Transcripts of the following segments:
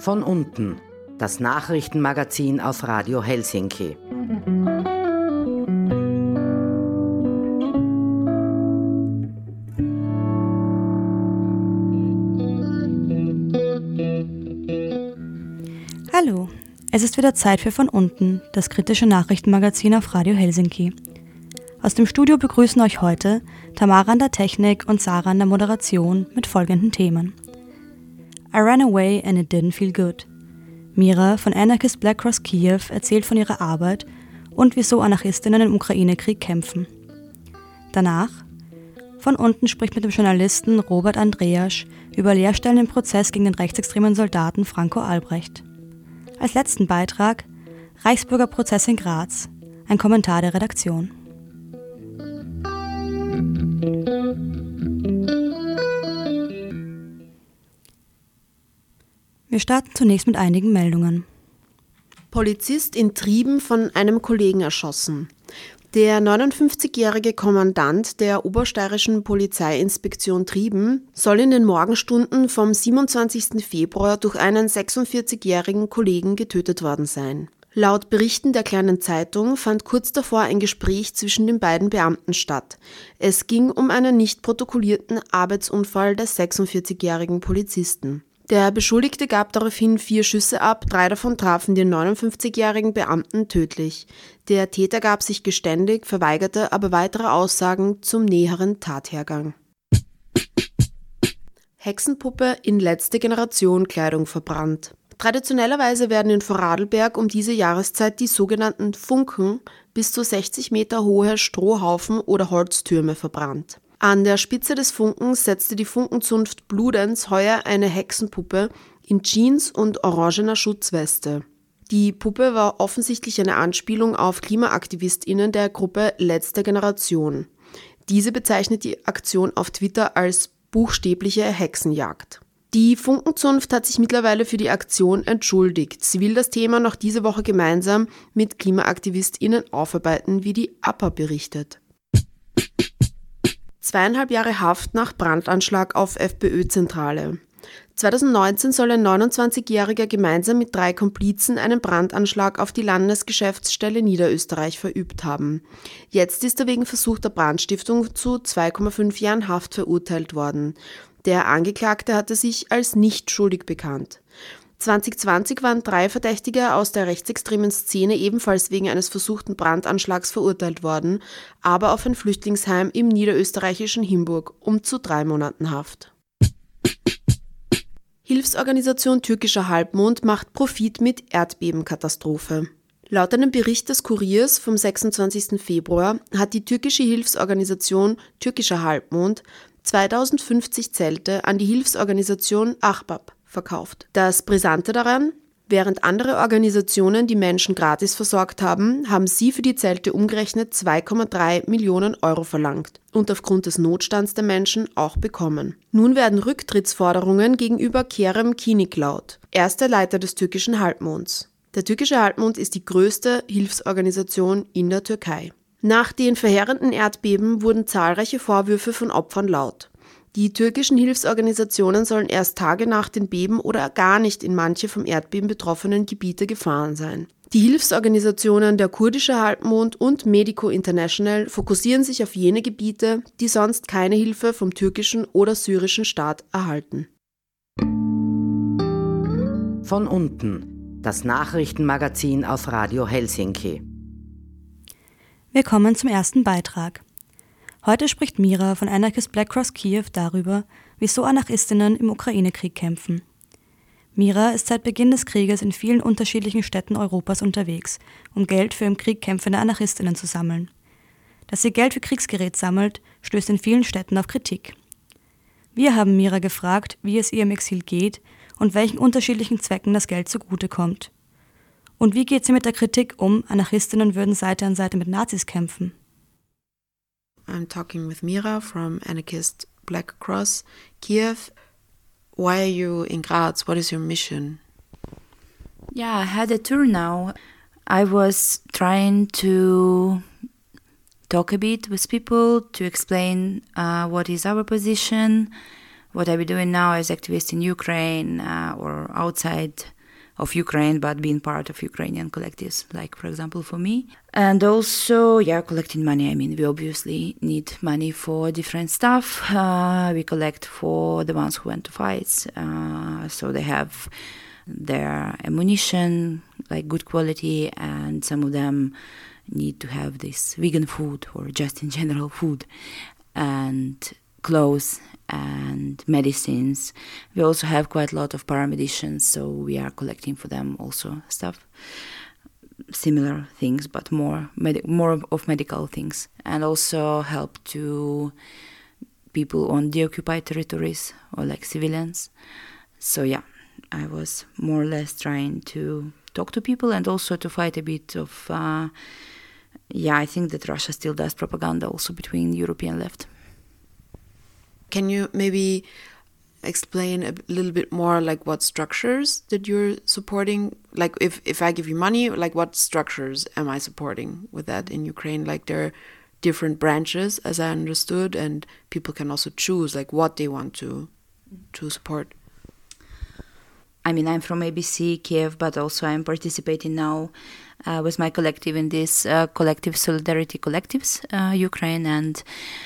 Von unten, das Nachrichtenmagazin auf Radio Helsinki. Hallo, es ist wieder Zeit für Von unten, das kritische Nachrichtenmagazin auf Radio Helsinki. Aus dem Studio begrüßen euch heute Tamara an der Technik und Sarah an der Moderation mit folgenden Themen. I ran away and it didn't feel good. Mira von Anarchist Black Cross Kiew erzählt von ihrer Arbeit und wieso Anarchistinnen im Ukraine-Krieg kämpfen. Danach Von unten spricht mit dem Journalisten Robert Andreasch über Leerstellen im Prozess gegen den rechtsextremen Soldaten Franco Albrecht. Als letzten Beitrag Reichsbürgerprozess in Graz, ein Kommentar der Redaktion. Wir starten zunächst mit einigen Meldungen. Polizist in Trieben von einem Kollegen erschossen. Der 59-jährige Kommandant der Obersteirischen Polizeiinspektion Trieben soll in den Morgenstunden vom 27. Februar durch einen 46-jährigen Kollegen getötet worden sein. Laut Berichten der Kleinen Zeitung fand kurz davor ein Gespräch zwischen den beiden Beamten statt. Es ging um einen nicht protokollierten Arbeitsunfall des 46-jährigen Polizisten. Der Beschuldigte gab daraufhin 4 Schüsse ab, 3 davon trafen den 59-jährigen Beamten tödlich. Der Täter gab sich geständig, verweigerte aber weitere Aussagen zum näheren Tathergang. Hexenpuppe in letzte Generation Kleidung verbrannt. Traditionellerweise werden in Vorarlberg um diese Jahreszeit die sogenannten Funken, bis zu 60 Meter hohe Strohhaufen oder Holztürme verbrannt. An der Spitze des Funkens setzte die Funkenzunft Bludenz heuer eine Hexenpuppe in Jeans und orangener Schutzweste. Die Puppe war offensichtlich eine Anspielung auf KlimaaktivistInnen der Gruppe Letzte Generation. Diese bezeichnet die Aktion auf Twitter als buchstäbliche Hexenjagd. Die Funkenzunft hat sich mittlerweile für die Aktion entschuldigt. Sie will das Thema noch diese Woche gemeinsam mit KlimaaktivistInnen aufarbeiten, wie die APA berichtet. 2,5 Jahre Haft nach Brandanschlag auf FPÖ-Zentrale. 2019 soll ein 29-Jähriger gemeinsam mit 3 Komplizen einen Brandanschlag auf die Landesgeschäftsstelle Niederösterreich verübt haben. Jetzt ist er wegen versuchter Brandstiftung zu 2,5 Jahren Haft verurteilt worden. Der Angeklagte hatte sich als nicht schuldig bekannt. 2020 waren 3 Verdächtige aus der rechtsextremen Szene ebenfalls wegen eines versuchten Brandanschlags verurteilt worden, aber auf ein Flüchtlingsheim im niederösterreichischen Himburg zu 3 Monaten Haft. Hilfsorganisation Türkischer Halbmond macht Profit mit Erdbebenkatastrophe. Laut einem Bericht des Kuriers vom 26. Februar hat die türkische Hilfsorganisation Türkischer Halbmond 2050 Zelte an die Hilfsorganisation Ahbab verkauft. Das Brisante daran: Während andere Organisationen die Menschen gratis versorgt haben, haben sie für die Zelte umgerechnet 2,3 Millionen Euro verlangt und aufgrund des Notstands der Menschen auch bekommen. Nun werden Rücktrittsforderungen gegenüber Kerem Kinik laut, erster Leiter des türkischen Halbmonds. Der türkische Halbmond ist die größte Hilfsorganisation in der Türkei. Nach den verheerenden Erdbeben wurden zahlreiche Vorwürfe von Opfern laut. Die türkischen Hilfsorganisationen sollen erst Tage nach den Beben oder gar nicht in manche vom Erdbeben betroffenen Gebiete gefahren sein. Die Hilfsorganisationen der Kurdische Halbmond und Medico International fokussieren sich auf jene Gebiete, die sonst keine Hilfe vom türkischen oder syrischen Staat erhalten. Von unten, das Nachrichtenmagazin auf Radio Helsinki. Wir kommen zum ersten Beitrag. Heute spricht Mira von Anarchist Black Cross Kiew darüber, wieso Anarchistinnen im Ukraine-Krieg kämpfen. Mira ist seit Beginn des Krieges in vielen unterschiedlichen Städten Europas unterwegs, um Geld für im Krieg kämpfende Anarchistinnen zu sammeln. Dass sie Geld für Kriegsgerät sammelt, stößt in vielen Städten auf Kritik. Wir haben Mira gefragt, wie es ihr im Exil geht und welchen unterschiedlichen Zwecken das Geld zugutekommt. Und wie geht sie mit der Kritik um, Anarchistinnen würden Seite an Seite mit Nazis kämpfen? I'm talking with Mira from Anarchist Black Cross Kiev. Why are you in Graz? What is your mission? Yeah, I had a tour now. I was trying to talk a bit with people to explain what is our position, what I've been doing now as activist in Ukraine or outside of Ukraine, but being part of Ukrainian collectives, like, for example, for me. And also, collecting money. I mean, we obviously need money for different stuff. We collect for the ones who went to fights. So they have their ammunition, like good quality, and some of them need to have this vegan food or just in general food, and clothes and medicines. We also have quite a lot of paramedicians, so we are collecting for them also stuff, similar things, but more of medical things, and also help to people on the occupied territories or like civilians. So I was more or less trying to talk to people and also to fight a bit of, I think that Russia still does propaganda also between European left. Can you maybe explain a little bit more, like what structures that you're supporting? Like if I give you money, like what structures am I supporting with that in Ukraine? Like there are different branches, as I understood, and people can also choose like what they want to support. I mean, I'm from ABC Kiev, but also I'm participating now with my collective in this collective Solidarity Collectives Ukraine. And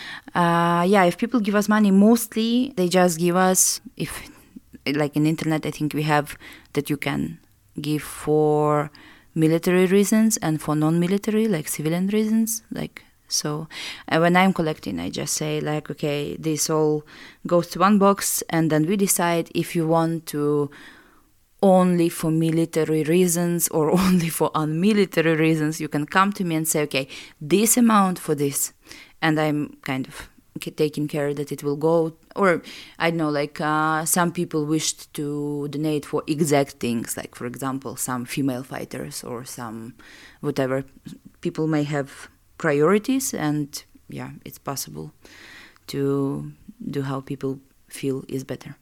if people give us money, mostly they just give us, if like in internet, I think we have that you can give for military reasons and for non-military, like civilian reasons, like. So when I'm collecting, I just say like, okay, this all goes to one box, and then we decide if you want to only for military reasons or only for unmilitary reasons. You can come to me and say, okay, this amount for this, and I'm kind of taking care that it will go. Or I don't know, like some people wished to donate for exact things, like for example, some female fighters or some whatever. People may have priorities, and it's possible to do how people feel is better.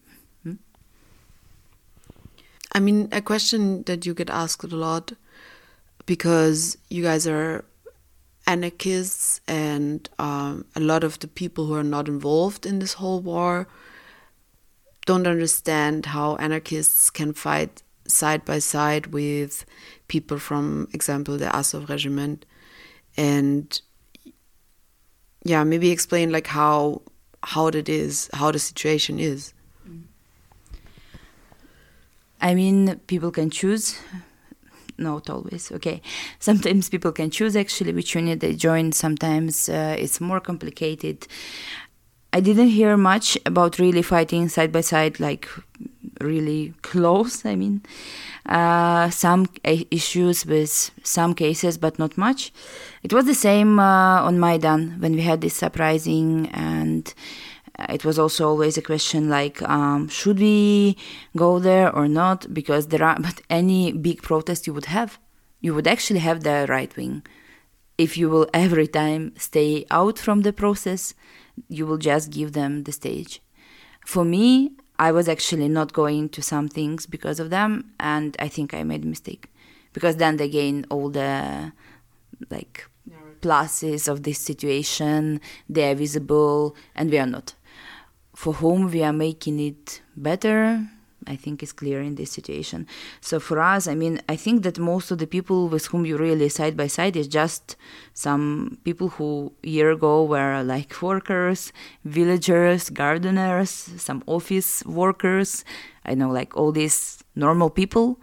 I mean, a question that you get asked a lot, because you guys are anarchists, and a lot of the people who are not involved in this whole war don't understand how anarchists can fight side by side with people from, example, the Azov regiment. And maybe explain like how that is, how the situation is. I mean, people can choose. Not always, okay. Sometimes people can choose actually which unit they join. Sometimes it's more complicated. I didn't hear much about really fighting side by side, like really close, I mean. Some issues with some cases, but not much. It was the same on Maidan when we had this uprising, and it was also always a question like, should we go there or not? Because but any big protest you would actually have the right wing. If you will every time stay out from the process, you will just give them the stage. For me, I was actually not going to some things because of them, and I think I made a mistake. Because then they gain all the like pluses of this situation, they are visible, and we are not. For whom we are making it better, I think is clear in this situation. So for us, I mean, I think that most of the people with whom you really side by side is just some people who a year ago were like workers, villagers, gardeners, some office workers, I know, like all these normal people.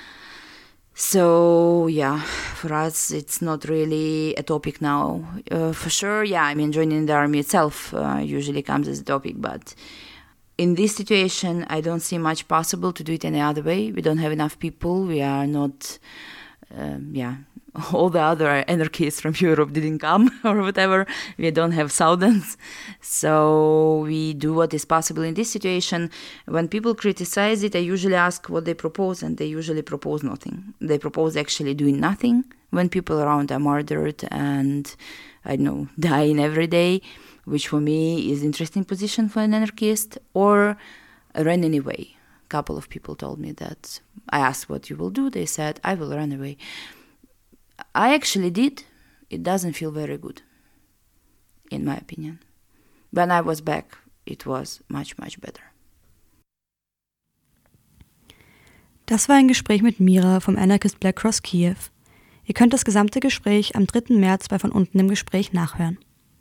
So for us it's not really a topic now. For sure, I mean, joining the army itself usually comes as a topic, but in this situation I don't see much possible to do it any other way. We don't have enough people. We are not, all the other anarchists from Europe didn't come or whatever. We don't have thousands. So we do what is possible in this situation. When people criticize it, I usually ask what they propose, and they usually propose nothing. They propose actually doing nothing when people around are murdered and, I don't know, dying every day, which for me is interesting position for an anarchist, or run away. A couple of people told me that. I asked what you will do. They said, I will run away. I actually did. It doesn't feel very good, in my opinion. When I was back, it was much, much better. Das war ein Gespräch mit Mira vom Anarchist Black Cross Kiew. Ihr könnt das gesamte Gespräch am 3. März bei Von unten im Gespräch nachhören.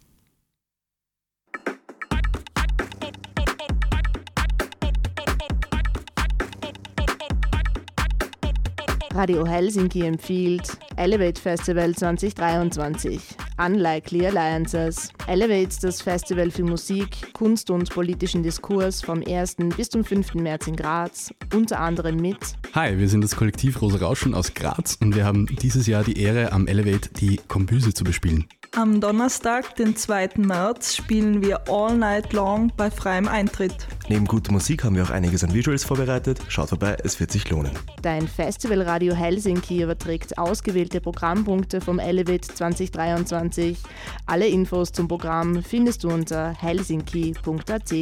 Radio Helsinki empfiehlt Elevate Festival 2023. Unlikely Alliances. Elevate, das Festival für Musik, Kunst und politischen Diskurs vom 1. bis zum 5. März in Graz, unter anderem mit Hi, wir sind das Kollektiv Rosa Rauschen aus Graz und wir haben dieses Jahr die Ehre, am Elevate die Kombüse zu bespielen. Am Donnerstag, den 2. März, spielen wir All Night Long bei freiem Eintritt. Neben guter Musik haben wir auch einiges an Visuals vorbereitet. Schaut vorbei, es wird sich lohnen. Dein Festival Radio Helsinki überträgt ausgewählte Programmpunkte vom Elevate 2023. Alle Infos zum Programm findest du unter helsinki.at.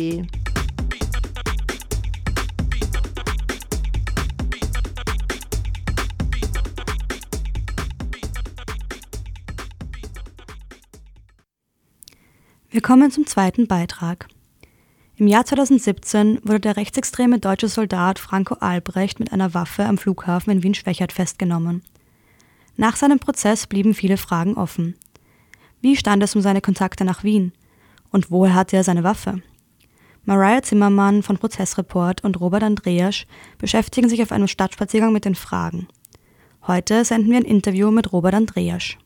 Wir kommen zum zweiten Beitrag. Im Jahr 2017 wurde der rechtsextreme deutsche Soldat Franco Albrecht mit einer Waffe am Flughafen in Wien-Schwechat festgenommen. Nach seinem Prozess blieben viele Fragen offen. Wie stand es um seine Kontakte nach Wien? Und woher hatte er seine Waffe? Mariah Zimmermann von Prozessreport und Robert Andreasch beschäftigen sich auf einem Stadtspaziergang mit den Fragen. Heute senden wir ein Interview mit Robert Andreasch.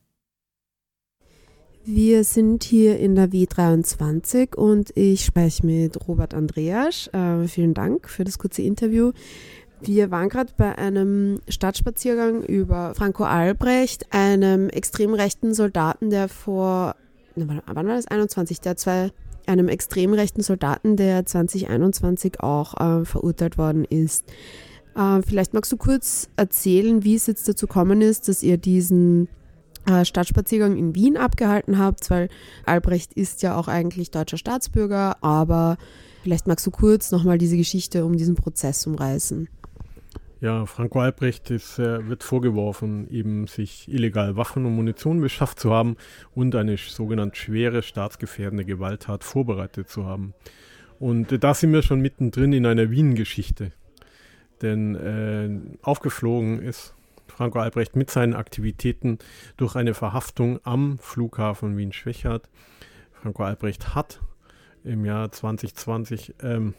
Wir sind hier in der W23 und ich spreche mit Robert Andreasch. Vielen Dank für das kurze Interview. Wir waren gerade bei einem Stadtspaziergang über Franco Albrecht, einem extrem rechten Soldaten, der wann war das? 21, einem extrem rechten Soldaten, der 2021 auch verurteilt worden ist. Vielleicht magst du kurz erzählen, wie es jetzt dazu gekommen ist, dass ihr diesen Stadtspaziergang in Wien abgehalten habt, weil Albrecht ist ja auch eigentlich deutscher Staatsbürger, aber vielleicht magst du kurz nochmal diese Geschichte um diesen Prozess umreißen. Ja, Franco Albrecht wird vorgeworfen, eben sich illegal Waffen und Munition beschafft zu haben und eine sogenannte schwere staatsgefährdende Gewalttat vorbereitet zu haben. Und da sind wir schon mittendrin in einer Wien-Geschichte, denn aufgeflogen ist Franco Albrecht mit seinen Aktivitäten durch eine Verhaftung am Flughafen Wien-Schwechat. Franco Albrecht hat im Jahr 2017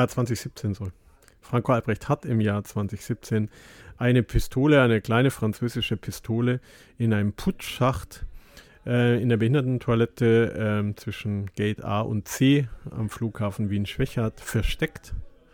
eine Pistole, eine kleine französische Pistole in einem Putzschacht in der Behindertentoilette zwischen Gate A und C am Flughafen Wien-Schwechat versteckt.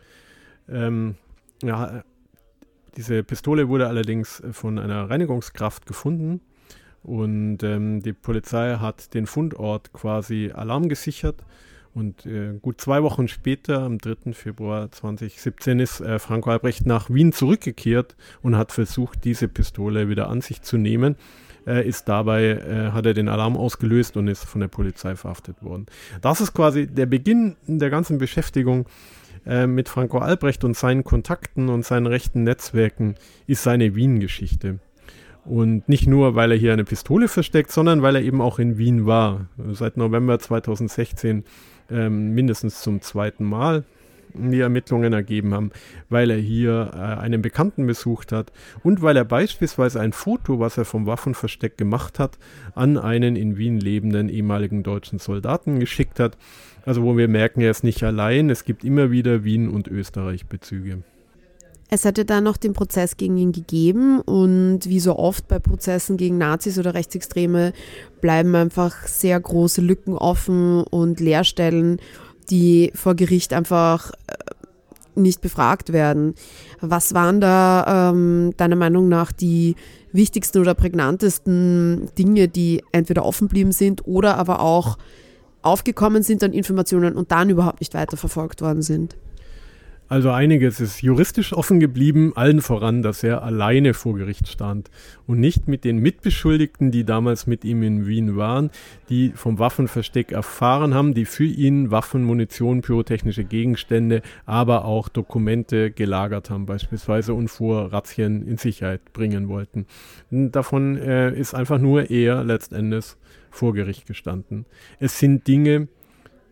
Diese Pistole wurde allerdings von einer Reinigungskraft gefunden und die Polizei hat den Fundort quasi Alarm gesichert und gut 2 Wochen später, am 3. Februar 2017, ist Franco Albrecht nach Wien zurückgekehrt und hat versucht, diese Pistole wieder an sich zu nehmen. Hat er den Alarm ausgelöst und ist von der Polizei verhaftet worden. Das ist quasi der Beginn der ganzen Beschäftigung mit Franco Albrecht und seinen Kontakten und seinen rechten Netzwerken ist seine Wien-Geschichte. Und nicht nur, weil er hier eine Pistole versteckt, sondern weil er eben auch in Wien war. Seit November 2016 mindestens zum 2. Mal die Ermittlungen ergeben haben, weil er hier einen Bekannten besucht hat und weil er beispielsweise ein Foto, was er vom Waffenversteck gemacht hat, an einen in Wien lebenden ehemaligen deutschen Soldaten geschickt hat. Also wo wir merken, er ist nicht allein, es gibt immer wieder Wien- und Österreich-Bezüge. Es hätte dann noch den Prozess gegen ihn gegeben und wie so oft bei Prozessen gegen Nazis oder Rechtsextreme bleiben einfach sehr große Lücken offen und Leerstellen, die vor Gericht einfach nicht befragt werden. Was waren da deiner Meinung nach die wichtigsten oder prägnantesten Dinge, die entweder offen geblieben sind oder aber auch aufgekommen sind an Informationen und dann überhaupt nicht weiterverfolgt worden sind? Also einiges ist juristisch offen geblieben, allen voran, dass er alleine vor Gericht stand und nicht mit den Mitbeschuldigten, die damals mit ihm in Wien waren, die vom Waffenversteck erfahren haben, die für ihn Waffen, Munition, pyrotechnische Gegenstände, aber auch Dokumente gelagert haben beispielsweise und vor Razzien in Sicherheit bringen wollten. Und davon ist einfach nur er letztendlich vor Gericht gestanden. Es sind Dinge,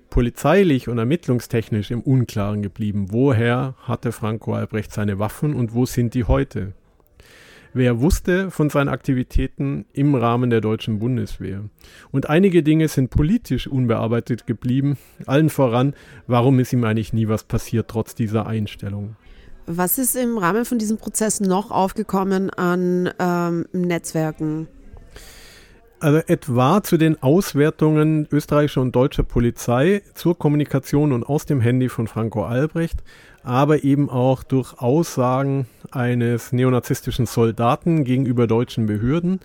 polizeilich und ermittlungstechnisch im Unklaren geblieben. Woher hatte Franco Albrecht seine Waffen und wo sind die heute? Wer wusste von seinen Aktivitäten im Rahmen der deutschen Bundeswehr? Und einige Dinge sind politisch unbearbeitet geblieben. Allen voran, warum ist ihm eigentlich nie was passiert, trotz dieser Einstellung? Was ist im Rahmen von diesem Prozess noch aufgekommen an Netzwerken? Also etwa zu den Auswertungen österreichischer und deutscher Polizei zur Kommunikation und aus dem Handy von Franco Albrecht, aber eben auch durch Aussagen eines neonazistischen Soldaten gegenüber deutschen Behörden,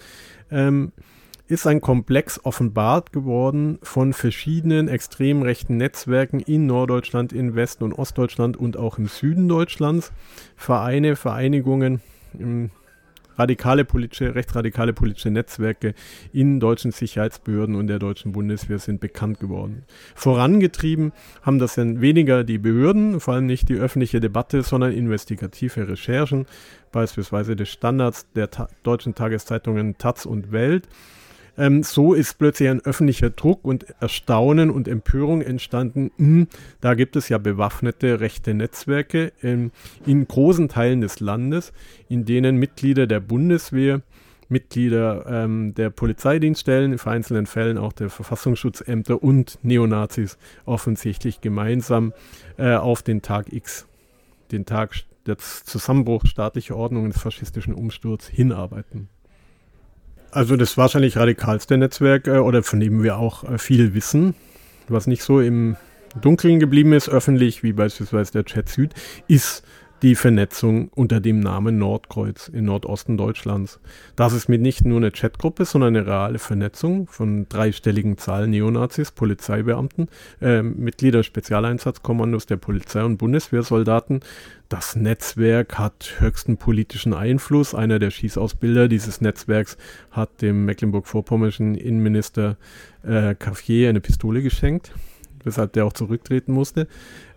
ist ein Komplex offenbart geworden von verschiedenen extrem rechten Netzwerken in Norddeutschland, in West- und Ostdeutschland und auch im Süden Deutschlands. Vereine, Vereinigungen, rechtsradikale politische Netzwerke in deutschen Sicherheitsbehörden und der deutschen Bundeswehr sind bekannt geworden. Vorangetrieben haben das dann weniger die Behörden, vor allem nicht die öffentliche Debatte, sondern investigative Recherchen, beispielsweise des Standards der deutschen Tageszeitungen taz und Welt. So ist plötzlich ein öffentlicher Druck und Erstaunen und Empörung entstanden. Da gibt es ja bewaffnete rechte Netzwerke in großen Teilen des Landes, in denen Mitglieder der Bundeswehr, Mitglieder der Polizeidienststellen, in vereinzelten Fällen auch der Verfassungsschutzämter und Neonazis offensichtlich gemeinsam auf den Tag X, den Tag des Zusammenbruchs staatlicher Ordnung und des faschistischen Umsturz hinarbeiten. Also das wahrscheinlich radikalste Netzwerk, oder von dem wir auch viel wissen, was nicht so im Dunkeln geblieben ist, öffentlich, wie beispielsweise der Chat Süd, ist die Vernetzung unter dem Namen Nordkreuz im Nordosten Deutschlands. Das ist nicht nur eine Chatgruppe, sondern eine reale Vernetzung von dreistelligen Zahlen Neonazis, Polizeibeamten, Mitglieder Spezialeinsatzkommandos der Polizei und Bundeswehrsoldaten. Das Netzwerk hat höchsten politischen Einfluss. Einer der Schießausbilder dieses Netzwerks hat dem mecklenburg-vorpommerschen Innenminister Cafier eine Pistole geschenkt, weshalb der auch zurücktreten musste.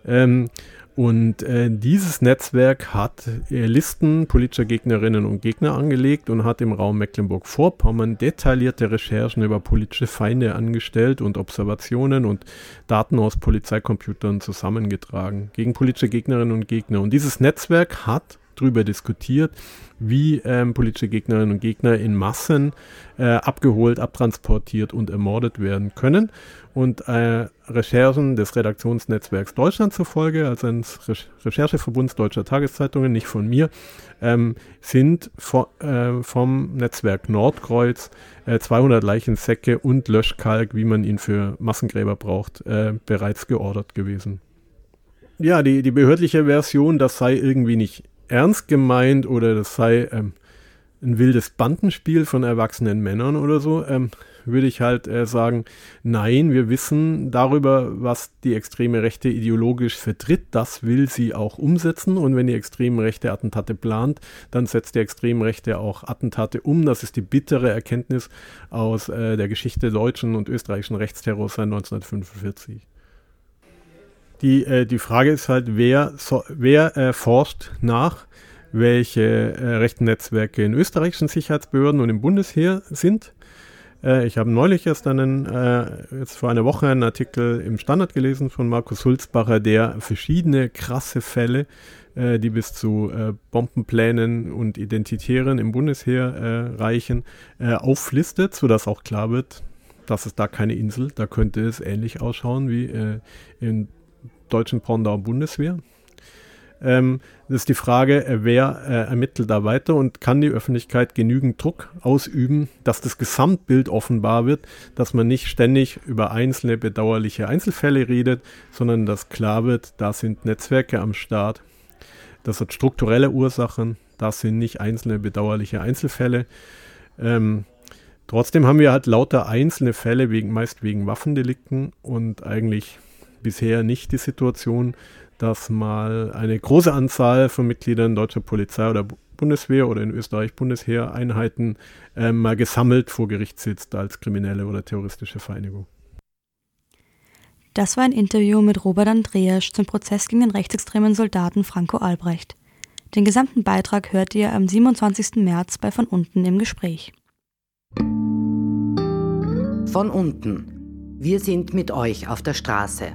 Und dieses Netzwerk hat Listen politischer Gegnerinnen und Gegner angelegt und hat im Raum Mecklenburg-Vorpommern detaillierte Recherchen über politische Feinde angestellt und Observationen und Daten aus Polizeicomputern zusammengetragen gegen politische Gegnerinnen und Gegner. Und dieses Netzwerk hat darüber diskutiert, wie politische Gegnerinnen und Gegner in Massen abgeholt, abtransportiert und ermordet werden können. Und Recherchen des Redaktionsnetzwerks Deutschland zufolge, also eines Rechercheverbunds deutscher Tageszeitungen, nicht von mir, sind vom Netzwerk Nordkreuz 200 Leichensäcke und Löschkalk, wie man ihn für Massengräber braucht, bereits geordert gewesen. Ja, die behördliche Version, das sei irgendwie nicht ernst gemeint oder das sei ein wildes Bandenspiel von erwachsenen Männern oder so, würde ich halt sagen, nein, wir wissen darüber, was die extreme Rechte ideologisch vertritt, das will sie auch umsetzen, und wenn die extreme Rechte Attentate plant, dann setzt die extreme Rechte auch Attentate um. Das ist die bittere Erkenntnis aus der Geschichte deutschen und österreichischen Rechtsterrors seit 1945. Die Frage ist halt, wer forscht nach, welche rechten Netzwerke in österreichischen Sicherheitsbehörden und im Bundesheer sind. Ich habe neulich erst jetzt vor einer Woche einen Artikel im Standard gelesen von Markus Sulzbacher, der verschiedene krasse Fälle, die bis zu Bombenplänen und Identitären im Bundesheer reichen, auflistet, sodass auch klar wird, das ist da keine Insel, da könnte es ähnlich ausschauen wie in deutschen Pendant Bundeswehr. Das ist die Frage, wer ermittelt da weiter und kann die Öffentlichkeit genügend Druck ausüben, dass das Gesamtbild offenbar wird, dass man nicht ständig über einzelne bedauerliche Einzelfälle redet, sondern dass klar wird, da sind Netzwerke am Start, das hat strukturelle Ursachen, das sind nicht einzelne bedauerliche Einzelfälle. Trotzdem haben wir halt lauter einzelne Fälle, meist wegen Waffendelikten, und eigentlich bisher nicht die Situation, dass mal eine große Anzahl von Mitgliedern deutscher Polizei oder Bundeswehr oder in Österreich Bundesheereinheiten mal gesammelt vor Gericht sitzt als kriminelle oder terroristische Vereinigung. Das war ein Interview mit Robert Andreasch zum Prozess gegen den rechtsextremen Soldaten Franco Albrecht. Den gesamten Beitrag hört ihr am 27. März bei Von Unten im Gespräch. Von unten. Wir sind mit euch auf der Straße.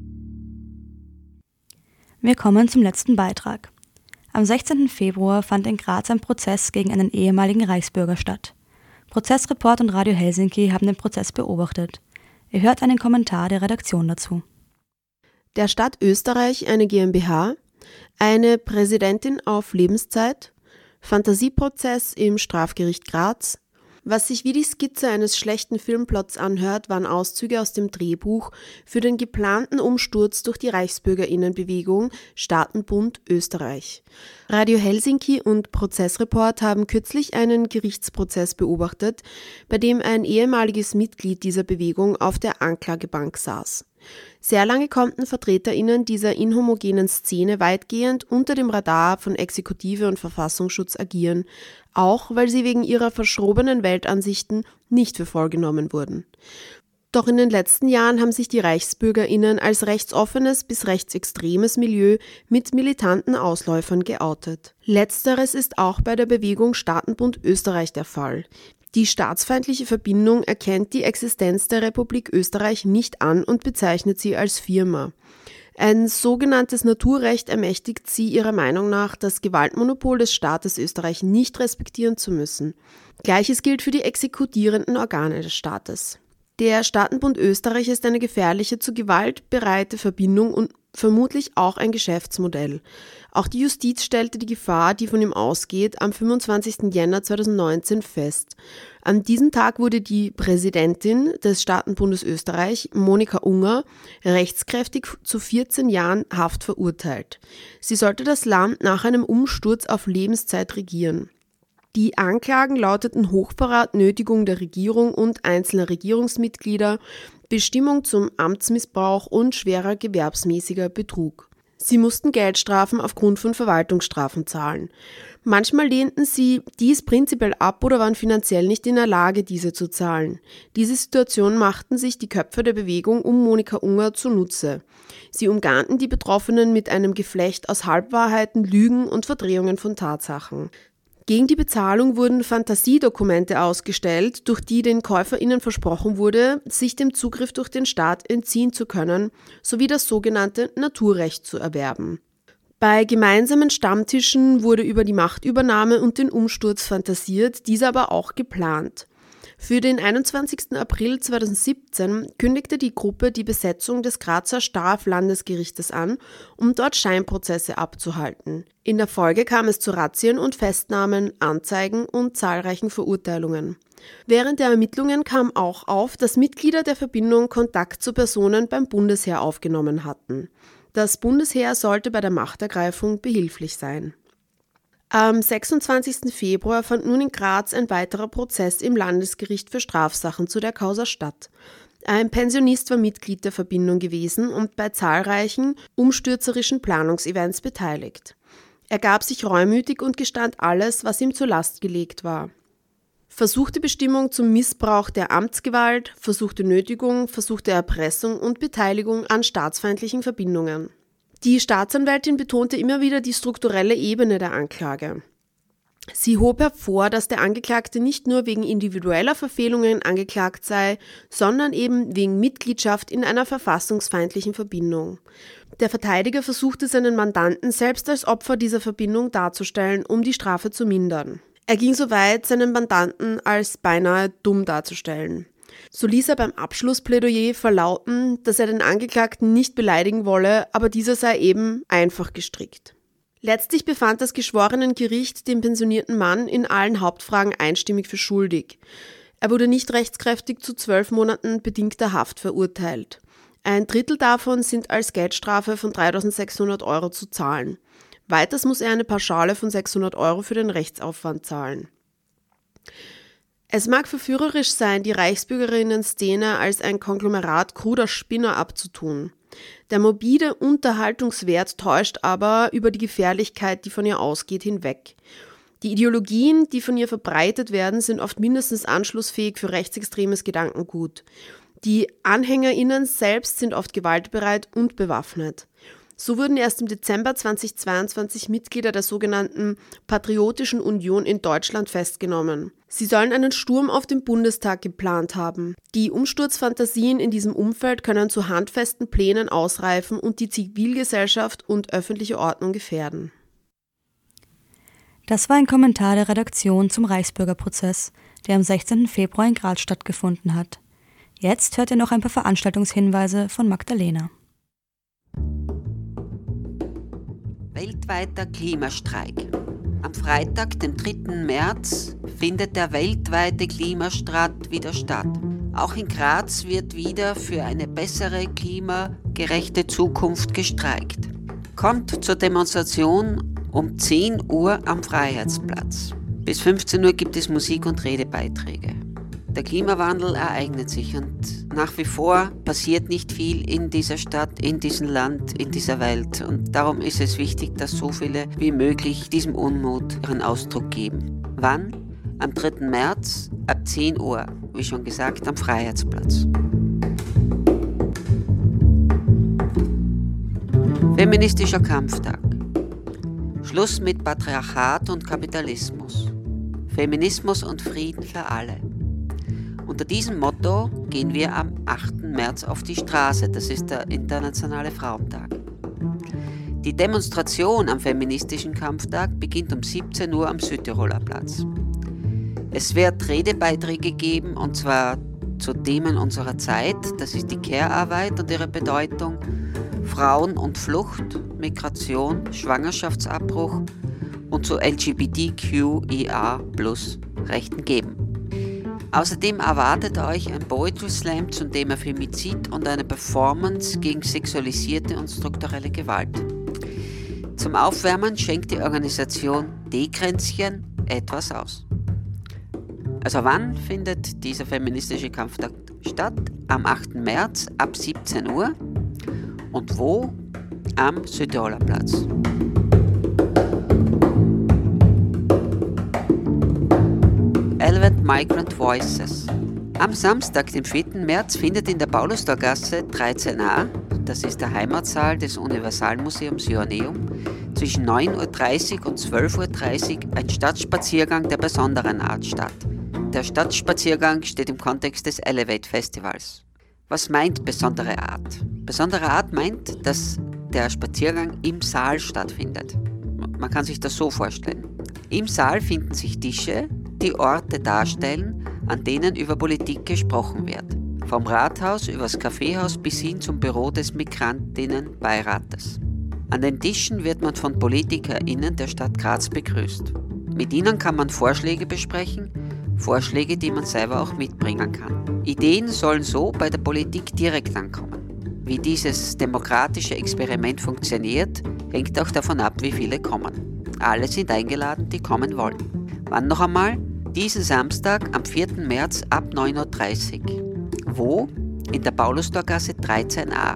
Wir kommen zum letzten Beitrag. Am 16. Februar fand in Graz ein Prozess gegen einen ehemaligen Reichsbürger statt. Prozessreport und Radio Helsinki haben den Prozess beobachtet. Ihr hört einen Kommentar der Redaktion dazu. Der Staat Österreich eine GmbH, eine Präsidentin auf Lebenszeit, Fantasieprozess im Strafgericht Graz. Was sich wie die Skizze eines schlechten Filmplots anhört, waren Auszüge aus dem Drehbuch für den geplanten Umsturz durch die Reichsbürgerinnenbewegung Staatenbund Österreich. Radio Helsinki und Prozessreport haben kürzlich einen Gerichtsprozess beobachtet, bei dem ein ehemaliges Mitglied dieser Bewegung auf der Anklagebank saß. Sehr lange konnten VertreterInnen dieser inhomogenen Szene weitgehend unter dem Radar von Exekutive und Verfassungsschutz agieren, auch weil sie wegen ihrer verschrobenen Weltansichten nicht für voll genommen wurden. Doch in den letzten Jahren haben sich die ReichsbürgerInnen als rechtsoffenes bis rechtsextremes Milieu mit militanten Ausläufern geoutet. Letzteres ist auch bei der Bewegung Staatenbund Österreich der Fall. Die staatsfeindliche Verbindung erkennt die Existenz der Republik Österreich nicht an und bezeichnet sie als Firma. Ein sogenanntes Naturrecht ermächtigt sie ihrer Meinung nach, das Gewaltmonopol des Staates Österreich nicht respektieren zu müssen. Gleiches gilt für die exekutierenden Organe des Staates. Der Staatenbund Österreich ist eine gefährliche, zu Gewalt bereite Verbindung und vermutlich auch ein Geschäftsmodell. Auch die Justiz stellte die Gefahr, die von ihm ausgeht, am 25. Jänner 2019 fest. An diesem Tag wurde die Präsidentin des Staatenbundes Österreich, Monika Unger, rechtskräftig zu 14 Jahren Haft verurteilt. Sie sollte das Land nach einem Umsturz auf Lebenszeit regieren. Die Anklagen lauteten Hochverrat, Nötigung der Regierung und einzelner Regierungsmitglieder, Bestimmung zum Amtsmissbrauch und schwerer gewerbsmäßiger Betrug. Sie mussten Geldstrafen aufgrund von Verwaltungsstrafen zahlen. Manchmal lehnten sie dies prinzipiell ab oder waren finanziell nicht in der Lage, diese zu zahlen. Diese Situation machten sich die Köpfe der Bewegung um Monika Unger zunutze. Sie umgarnten die Betroffenen mit einem Geflecht aus Halbwahrheiten, Lügen und Verdrehungen von Tatsachen. Gegen die Bezahlung wurden Fantasiedokumente ausgestellt, durch die den KäuferInnen versprochen wurde, sich dem Zugriff durch den Staat entziehen zu können, sowie das sogenannte Naturrecht zu erwerben. Bei gemeinsamen Stammtischen wurde über die Machtübernahme und den Umsturz fantasiert, dieser aber auch geplant. Für den 21. April 2017 kündigte die Gruppe die Besetzung des Grazer Straflandesgerichtes an, um dort Scheinprozesse abzuhalten. In der Folge kam es zu Razzien und Festnahmen, Anzeigen und zahlreichen Verurteilungen. Während der Ermittlungen kam auch auf, dass Mitglieder der Verbindung Kontakt zu Personen beim Bundesheer aufgenommen hatten. Das Bundesheer sollte bei der Machtergreifung behilflich sein. Am 26. Februar fand nun in Graz ein weiterer Prozess im Landesgericht für Strafsachen zu der Causa statt. Ein Pensionist war Mitglied der Verbindung gewesen und bei zahlreichen umstürzerischen Planungsevents beteiligt. Er gab sich reumütig und gestand alles, was ihm zur Last gelegt war. Versuchte Bestimmung zum Missbrauch der Amtsgewalt, versuchte Nötigung, versuchte Erpressung und Beteiligung an staatsfeindlichen Verbindungen. Die Staatsanwältin betonte immer wieder die strukturelle Ebene der Anklage. Sie hob hervor, dass der Angeklagte nicht nur wegen individueller Verfehlungen angeklagt sei, sondern eben wegen Mitgliedschaft in einer verfassungsfeindlichen Verbindung. Der Verteidiger versuchte seinen Mandanten selbst als Opfer dieser Verbindung darzustellen, um die Strafe zu mindern. Er ging so weit, seinen Mandanten als beinahe dumm darzustellen. So ließ er beim Abschlussplädoyer verlauten, dass er den Angeklagten nicht beleidigen wolle, aber dieser sei eben einfach gestrickt. Letztlich befand das Geschworenengericht den pensionierten Mann in allen Hauptfragen einstimmig für schuldig. Er wurde nicht rechtskräftig zu 12 Monaten bedingter Haft verurteilt. Ein Drittel davon sind als Geldstrafe von 3.600 Euro zu zahlen. Weiters muss er eine Pauschale von 600 Euro für den Rechtsaufwand zahlen. Es mag verführerisch sein, die Reichsbürgerinnen-Szene als ein Konglomerat kruder Spinner abzutun. Der morbide Unterhaltungswert täuscht aber über die Gefährlichkeit, die von ihr ausgeht, hinweg. Die Ideologien, die von ihr verbreitet werden, sind oft mindestens anschlussfähig für rechtsextremes Gedankengut. Die AnhängerInnen selbst sind oft gewaltbereit und bewaffnet. So wurden erst im Dezember 2022 Mitglieder der sogenannten Patriotischen Union in Deutschland festgenommen. Sie sollen einen Sturm auf den Bundestag geplant haben. Die Umsturzfantasien in diesem Umfeld können zu handfesten Plänen ausreifen und die Zivilgesellschaft und öffentliche Ordnung gefährden. Das war ein Kommentar der Redaktion zum Reichsbürgerprozess, der am 16. Februar in Graz stattgefunden hat. Jetzt hört ihr noch ein paar Veranstaltungshinweise von Magdalena. Weltweiter Klimastreik. Am Freitag, dem 3. März, findet der weltweite Klimastreik wieder statt. Auch in Graz wird wieder für eine bessere, klimagerechte Zukunft gestreikt. Kommt zur Demonstration um 10 Uhr am Freiheitsplatz. Bis 15 Uhr gibt es Musik- und Redebeiträge. Der Klimawandel ereignet sich und nach wie vor passiert nicht viel in dieser Stadt, in diesem Land, in dieser Welt. Und darum ist es wichtig, dass so viele wie möglich diesem Unmut ihren Ausdruck geben. Wann? Am 3. März ab 10 Uhr, wie schon gesagt, am Freiheitsplatz. Feministischer Kampftag. Schluss mit Patriarchat und Kapitalismus. Feminismus und Frieden für alle. Unter diesem Motto gehen wir am 8. März auf die Straße, das ist der Internationale Frauentag. Die Demonstration am Feministischen Kampftag beginnt um 17 Uhr am Südtiroler Platz. Es wird Redebeiträge geben, und zwar zu Themen unserer Zeit, das ist die Care-Arbeit und ihre Bedeutung, Frauen und Flucht, Migration, Schwangerschaftsabbruch und zu LGBTQIA+-Rechten geben. Außerdem erwartet euch ein Poetry Slam zum Thema Femizid und eine Performance gegen sexualisierte und strukturelle Gewalt. Zum Aufwärmen schenkt die Organisation D-Kränzchen etwas aus. Also wann findet dieser feministische Kampftag statt? Am 8. März ab 17 Uhr. Und wo? Am Südtiroler Platz. Elevate Migrant Voices. Am Samstag, dem 4. März, findet in der Paulustorgasse 13a, das ist der Heimatsaal des Universalmuseums Joanneum, zwischen 9.30 Uhr und 12.30 Uhr ein Stadtspaziergang der besonderen Art statt. Der Stadtspaziergang steht im Kontext des Elevate Festivals. Was meint besondere Art? Besondere Art meint, dass der Spaziergang im Saal stattfindet. Man kann sich das so vorstellen. Im Saal finden sich Tische, die Orte darstellen, an denen über Politik gesprochen wird. Vom Rathaus über das Kaffeehaus bis hin zum Büro des Migrantinnenbeirates. An den Tischen wird man von PolitikerInnen der Stadt Graz begrüßt. Mit ihnen kann man Vorschläge besprechen, Vorschläge, die man selber auch mitbringen kann. Ideen sollen so bei der Politik direkt ankommen. Wie dieses demokratische Experiment funktioniert, hängt auch davon ab, wie viele kommen. Alle sind eingeladen, die kommen wollen. Wann noch einmal? Diesen Samstag am 4. März ab 9.30 Uhr. Wo? In der Paulustorgasse 13a.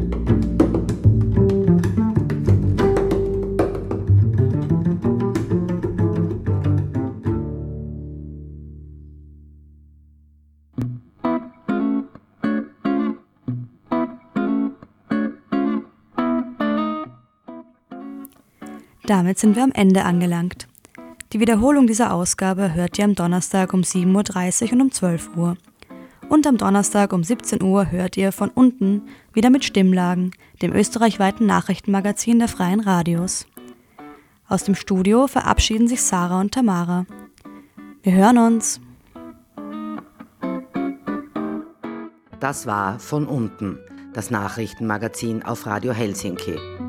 Damit sind wir am Ende angelangt. Die Wiederholung dieser Ausgabe hört ihr am Donnerstag um 7.30 Uhr und um 12 Uhr. Und am Donnerstag um 17 Uhr hört ihr von unten wieder mit Stimmlagen, dem österreichweiten Nachrichtenmagazin der Freien Radios. Aus dem Studio verabschieden sich Sarah und Tamara. Wir hören uns. Das war Von unten, das Nachrichtenmagazin auf Radio Helsinki.